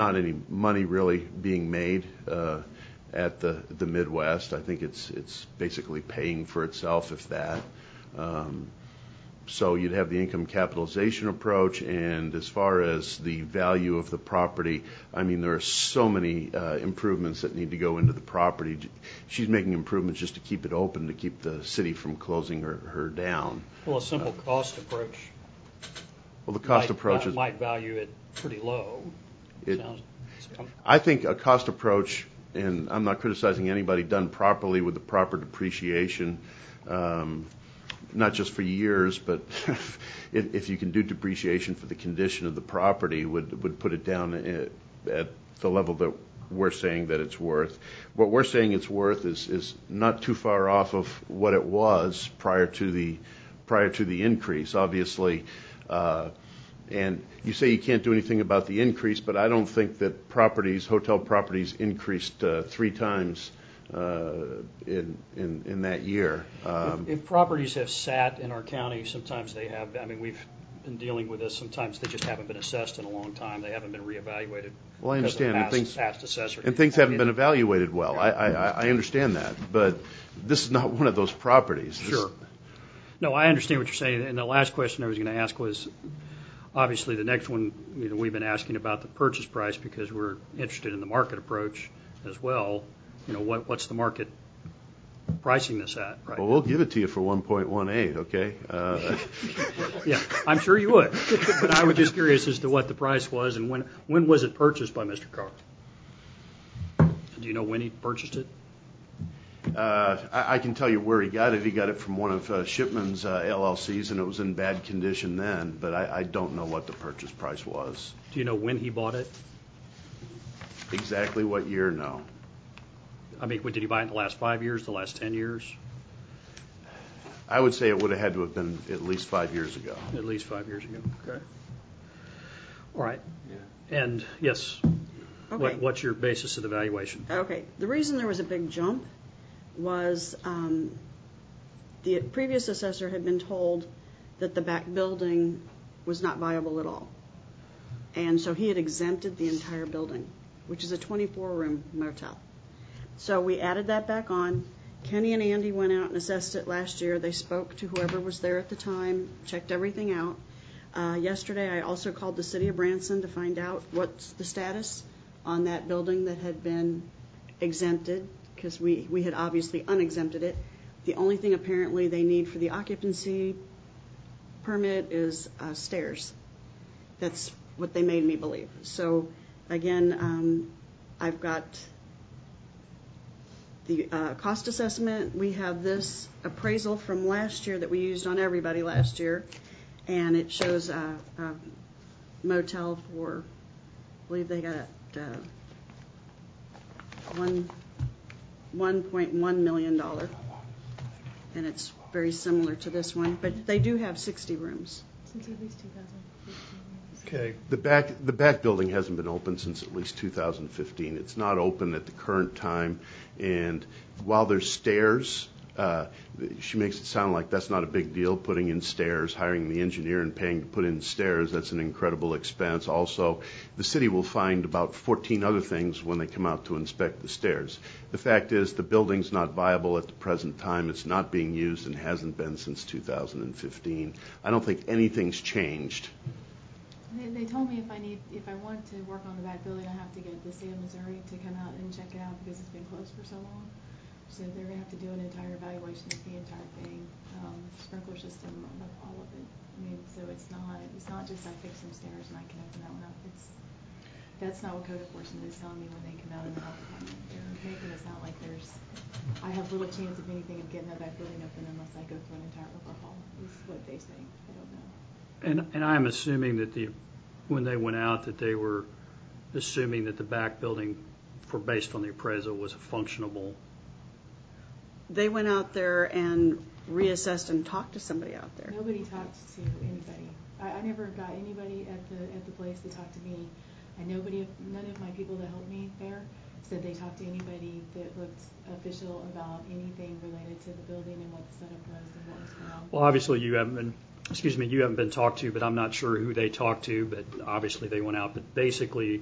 not any money really being made at the Midwest. I think it's basically paying for itself, if that. So you'd have the income capitalization approach, and as far as the value of the property, I mean, there are so many improvements that need to go into the property. She's making improvements just to keep it open, to keep the city from closing her down. Well, a simple cost approach. Well, the cost approach might value it pretty low. I think a cost approach, and I'm not criticizing anybody, done properly with the proper depreciation, not just for years, but if you can do depreciation for the condition of the property, would put it down at the level that we're saying that it's worth. What we're saying it's worth is not too far off of what it was prior to the increase, obviously. And you say you can't do anything about the increase, but I don't think that hotel properties increased 3 times in that year. If properties have sat in our county, sometimes they have. I mean, we've been dealing with this. Sometimes they just haven't been assessed in a long time. They haven't been reevaluated. Well, I understand. Past assessor. And things haven't been evaluated well. I understand that, but this is not one of those properties. Sure. No, I understand what you're saying. And the last question I was going to ask was, obviously, the next one, we've been asking about the purchase price because we're interested in the market approach as well. What's the market pricing this at? Right. Well, we'll give it to you for 1.18. Okay. Yeah, I'm sure you would. But I was just curious as to what the price was and when was it purchased by Mr. Carr? Do you know when he purchased it? I can tell you where he got it. He got it from one of Shipman's LLCs, and it was in bad condition then, but I don't know what the purchase price was. Do you know when he bought it? Exactly what year? No. I mean, did he buy it in the last 5 years, the last 10 years? I would say it would have had to have been at least 5 years ago. At least 5 years ago. Okay. All right. Yeah. And, yes, okay. What's your basis of the valuation? Okay. The reason there was a big jump was the previous assessor had been told that the back building was not viable at all. And so he had exempted the entire building, which is a 24-room motel. So we added that back on. Kenny and Andy went out and assessed it last year. They spoke to whoever was there at the time, checked everything out. Yesterday I also called the city of Branson to find out what's the status on that building that had been exempted, because we had obviously unexempted it. The only thing apparently they need for the occupancy permit is stairs. That's what they made me believe. So again, I've got the cost assessment. We have this appraisal from last year that we used on everybody last year, and it shows a motel for, I believe they got $1.1 million, and it's very similar to this one, but they do have 60 rooms. Since at least 2015. Okay. The back building hasn't been open since at least 2015. It's not open at the current time, and while there's stairs, she makes it sound like that's not a big deal, putting in stairs, hiring the engineer and paying to put in stairs. That's an incredible expense. Also, the city will find about 14 other things when they come out to inspect the stairs. The fact is the building's not viable at the present time. It's not being used and hasn't been since 2015. I don't think anything's changed. They told me if I want to work on the back building, I have to get the state of Missouri to come out and check it out because it's been closed for so long. So they're going to have to do an entire evaluation of the entire thing, sprinkler system, all of it. I mean, so it's not just I fix some stairs and I can open that one up. That's not what code enforcement is telling me when they come out in the health department. They're making it sound like I have little chance of anything of getting that back building open unless I go through an entire overhaul. Is what they say. I don't know. And I'm assuming that when they went out that they were assuming that the back building, based on the appraisal, was functionable. They went out there and reassessed and talked to somebody out there. Nobody talked to anybody. I never got anybody at the place to talk to me. And none of my people that helped me there said they talked to anybody that looked official about anything related to the building and what the setup was and what was going on. Well, obviously you haven't been talked to, but I'm not sure who they talked to, but obviously they went out. But basically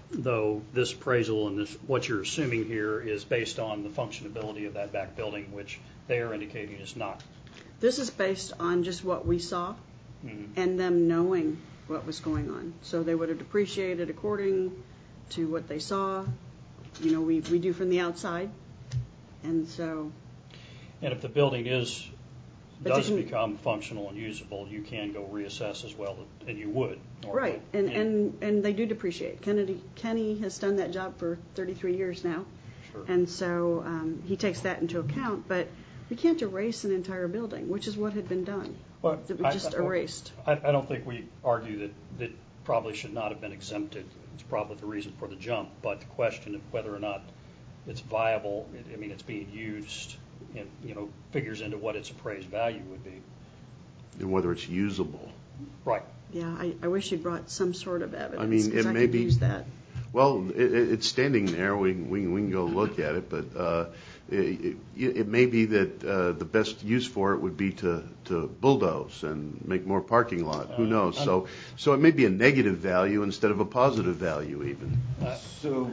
though, this appraisal and what you're assuming here is based on the functionability of that back building, which they are indicating is not. This is based on just what we saw and them knowing what was going on. So they would have depreciated according to what they saw. You know, we do from the outside. And so. And if the building does become functional and usable, you can go reassess as well, and you would. Normally. Right, and they do depreciate. Kenny has done that job for 33 years now. Sure. And so he takes that into account. But we can't erase an entire building, which is what had been done. Well, It was just erased. I don't think we argue that probably should not have been exempted. It's probably the reason for the jump. But the question of whether or not it's viable, it's being used, and figures into what its appraised value would be. And whether it's usable. Right. Yeah, I wish you'd brought some sort of evidence. It may could be. Use that. Well, it's standing there. We can go look at it, but it may be that the best use for it would be to bulldoze and make more parking lot. Who knows? So it may be a negative value instead of a positive value even. So,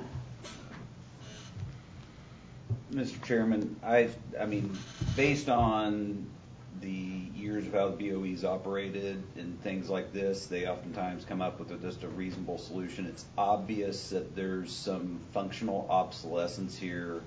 Mr. Chairman, I mean, based on the years of how the BOE's operated and things like this, they oftentimes come up with just a reasonable solution. It's obvious that there's some functional obsolescence here,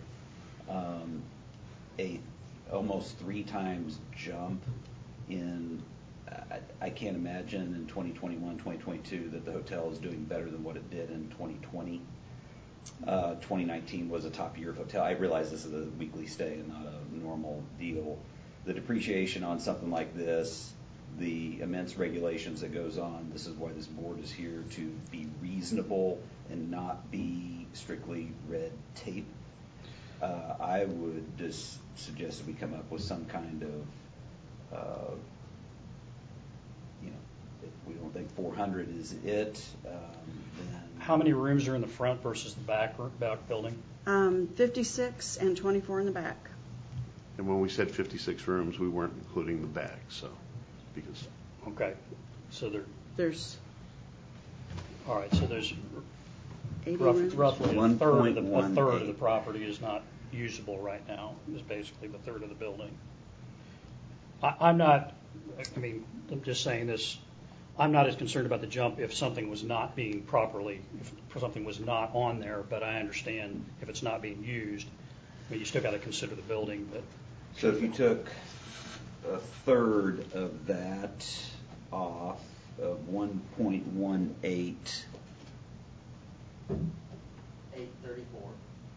a almost 3 times jump in. I can't imagine in 2021, 2022 that the hotel is doing better than what it did in 2020. 2019 was a top year of hotel. I realize this is a weekly stay and not a normal deal. The depreciation on something like this, the immense regulations that goes on, this is why this board is here, to be reasonable and not be strictly red tape. I would just suggest that we come up with some kind of, if we don't think 400 is it, then... How many rooms are in the front versus the back building? 56 and 24 in the back. And when we said 56 rooms, we weren't including the back, because... Okay, so there's... All right, so there's 80 roughly a third of the 1.18. property is not usable right now, is basically the third of the building. I'm just saying this, I'm not as concerned about the jump if something was not being properly, if something was not on there, but I understand if it's not being used, you still got to consider the building. But so if you took a third of that off of 1.18, 834.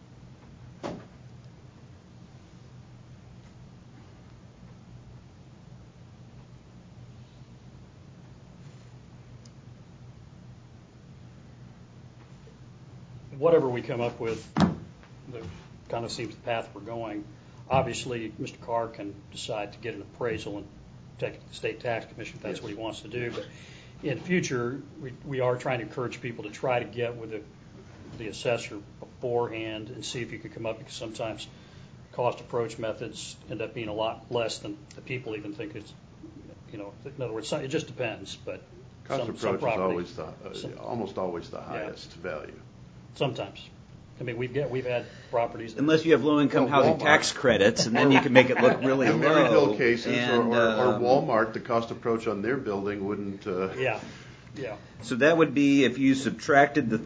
whatever we come up with, that kind of seems the path we're going. Obviously, Mr. Carr can decide to get an appraisal and take it to the State Tax Commission if that's what he wants to do. But in future, we are trying to encourage people to try to get with the assessor beforehand and see if you could come up, because sometimes cost approach methods end up being a lot less than the people even think it's, in other words, it just depends. But cost approach is always almost always the highest value. Sometimes. We've had properties. Unless you have low-income housing tax credits, and then you can make it look really low. In Maryville cases, or Walmart, the cost approach on their building wouldn't... Yeah. So that would be if you subtracted the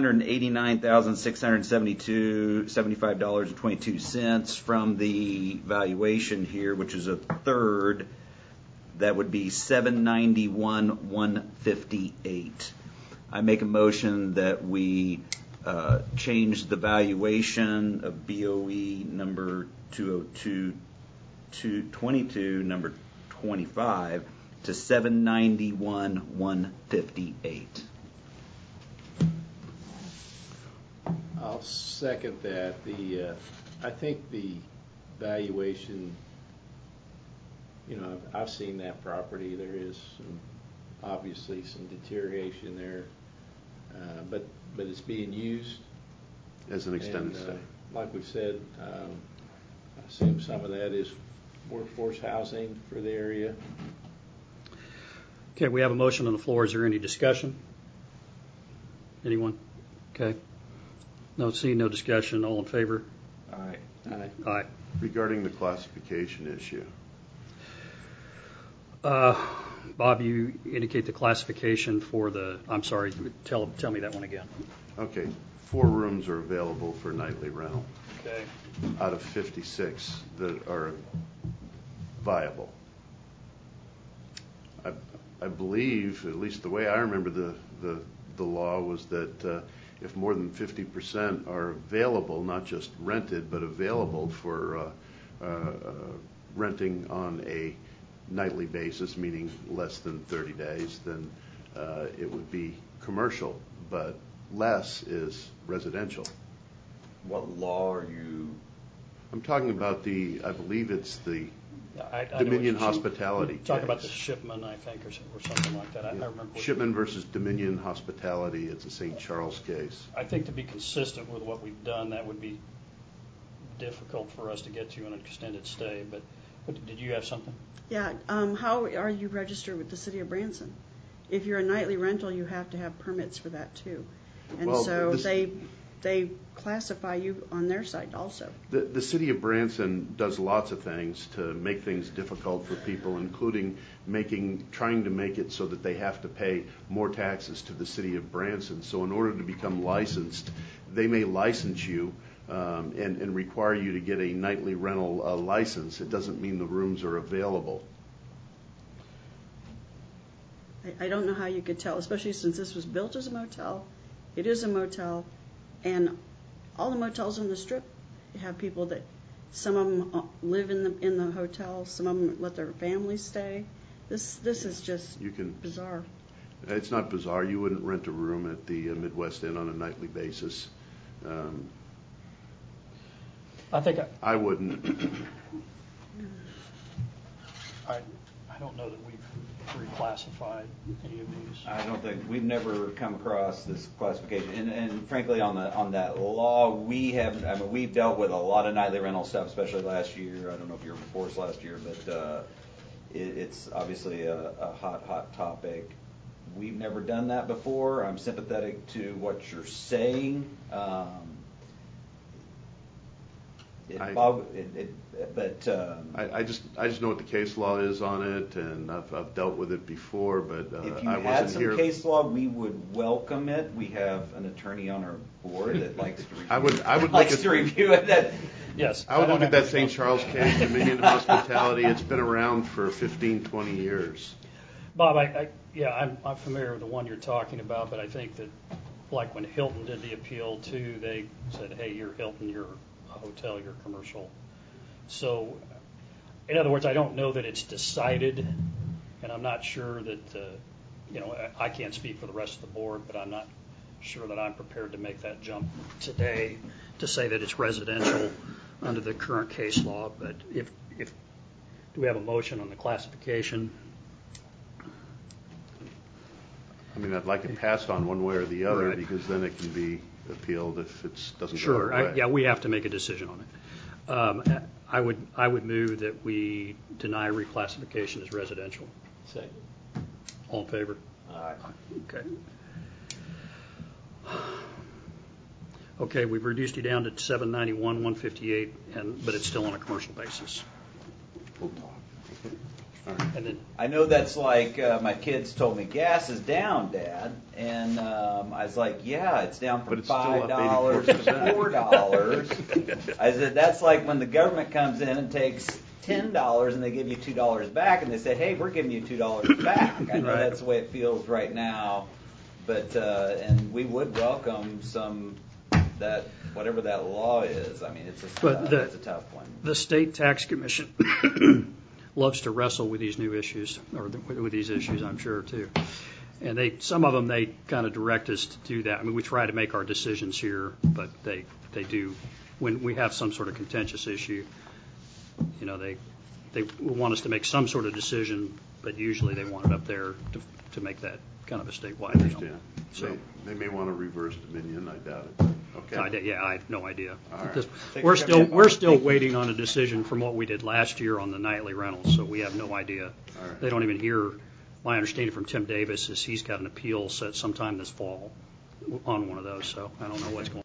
$389,675.22 from the valuation here, which is a third, that would be $791,158. I make a motion that we change the valuation of BOE number 202-22, number 25, to $791,158. I'll second that. I think the valuation, I've seen that property. There is obviously some deterioration there, but it's being used as an extended stay. Like we said, I assume some of that is workforce housing for the area. Okay, we have a motion on the floor. Is there any discussion? Anyone? Okay. No, no discussion. All in favor? Aye. Aye. Aye. Regarding the classification issue, Bob, you indicate the classification for I'm sorry, tell me that one again. okay, 4 rooms are available for nightly rental Okay. out of 56 that are viable. I believe, at least the way I remember the law, was that if more than 50% are available, not just rented, but available for renting on a nightly basis, meaning less than 30 days, then it would be commercial, but less is residential. What law are you? I'm talking about I believe it's the I know Dominion what you- Hospitality Talk about case. the Shipman, I think, or something like that. I remember. Shipman versus Dominion Hospitality. It's a St. Charles case. I think to be consistent with what we've done, that would be difficult for us to get to an extended stay. But did you have something? Yeah, how are you registered with the city of Branson? If you're a nightly rental, you have to have permits for that too. And Well, so they classify you on their site also. The city of Branson does lots of things to make things difficult for people, including trying to make it so that they have to pay more taxes to the city of Branson. So in order to become licensed, they may license you and require you to get a nightly rental license. It doesn't mean the rooms are available. I don't know how you could tell, especially since this was built as a motel. It is a motel, and all the motels on the Strip have people that some of them live in the hotel, some of them let their families stay. This is just bizarre. It's not bizarre. You wouldn't rent a room at the Midwest Inn on a nightly basis. I wouldn't. I don't know that we've reclassified any of these. I don't think we've never come across this classification, and frankly, on that law, we've dealt with a lot of nightly rental stuff, especially last year. I don't know if you were before us last year, but it's obviously a hot topic. We've never done that before. I'm sympathetic to what you're saying. I just know what the case law is on it, and I've dealt with it before. But if you I had wasn't some here. case law, we would welcome it. We have an attorney on our board that likes to review. I would likes look at, to review it. Yes. I would look at that St. Charles case, Dominion Hospitality. It's been around for 15, 20 years. Bob, I'm familiar with the one you're talking about, but I think that, like when Hilton did the appeal too, they said, hey, you're Hilton, you're a hotel, you're commercial. So, in other words, I don't know that it's decided, and I'm not sure that, I can't speak for the rest of the board, but I'm not sure that I'm prepared to make that jump today to say that it's residential under the current case law. But do we have a motion on the classification? I mean, I'd like it passed on one way or the other, right, because then it can be appealed if it doesn't go away. Sure. We have to make a decision on it. I would move that we deny reclassification as residential. Second. All in favor? Aye. Okay. Okay, we've reduced you down to 791, 158, but it's still on a commercial basis. We'll talk. And then, I know that's like my kids told me gas is down, Dad, and I was like, yeah, it's down from $5 to $4. I said that's like when the government comes in and takes $10 and they give you $2 back, and they say, hey, we're giving you $2 back. I know that's the way it feels right now, but and we would welcome some that whatever that law is. I mean, it's a tough one. The State Tax Commission loves to wrestle with these new issues, or with these issues, I'm sure, too. And some of them, they kind of direct us to do that. I mean, we try to make our decisions here, but they do. When we have some sort of contentious issue, they want us to make some sort of decision, but usually they want it up there to make that kind of a statewide deal. So they may want to reverse Dominion. I doubt it. Okay. I have no idea. All right. We're still waiting on a decision from what we did last year on the nightly rentals, so we have no idea. All right. They don't even hear. My understanding from Tim Davis is he's got an appeal set sometime this fall, on one of those, so I don't know what's going